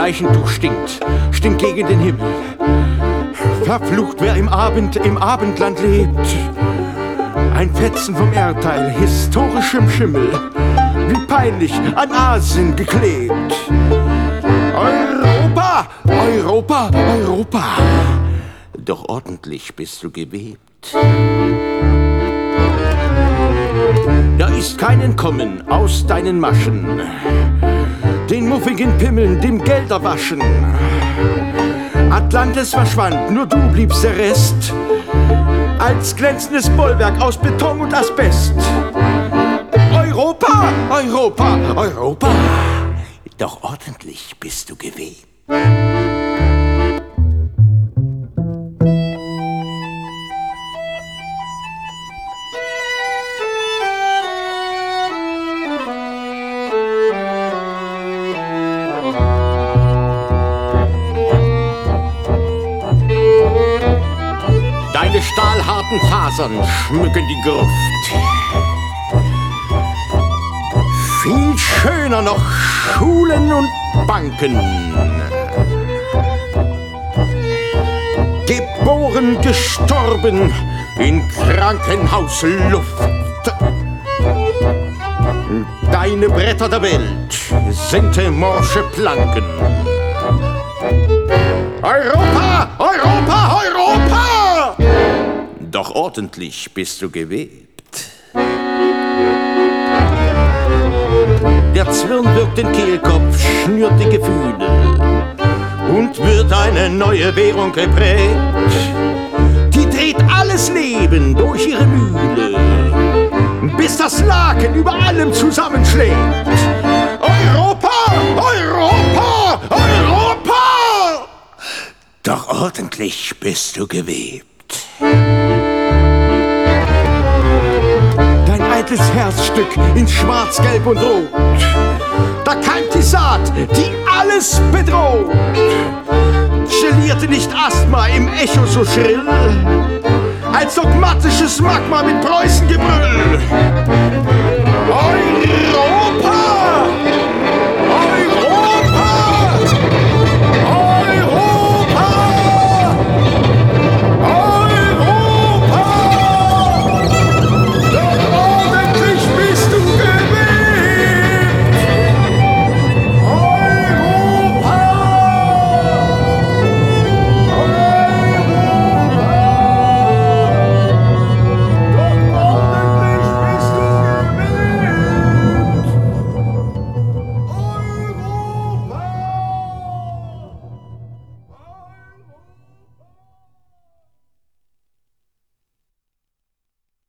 Leichentuch stinkt gegen den Himmel. Verflucht, wer im Abendland lebt. Ein Fetzen vom Erdteil, historischem Schimmel, wie peinlich an Asien geklebt. Europa, Europa, Europa, doch ordentlich bist du gewebt. Da ist kein Entkommen aus deinen Maschen, den muffigen Pimmeln, dem Gelderwaschen. Atlantis verschwand, nur du bliebst der Rest, als glänzendes Bollwerk aus Beton und Asbest. Europa, Europa, Europa, doch ordentlich bist du gewebt. Deine stahlharten Fasern schmücken die Gruft. Viel schöner noch Schulen und Banken. Geboren, gestorben in Krankenhausluft. Deine Bretter der Welt sind morsche Planken. Europa, Europa, Europa! Doch ordentlich bist du gewebt. Der Zwirn wirkt den Kehlkopf, schnürt die Gefühle und wird eine neue Währung geprägt. Die dreht alles Leben durch ihre Mühle, bis das Laken über allem zusammenschlägt. Europa, Europa, Europa! Doch ordentlich bist du gewebt. Dein eitles Herzstück in Schwarz, Gelb und Rot. Da keimt die Saat, die alles bedroht. Gelierte nicht Asthma im Echo so schrill, als dogmatisches Magma mit Preußengebrüll. Europa!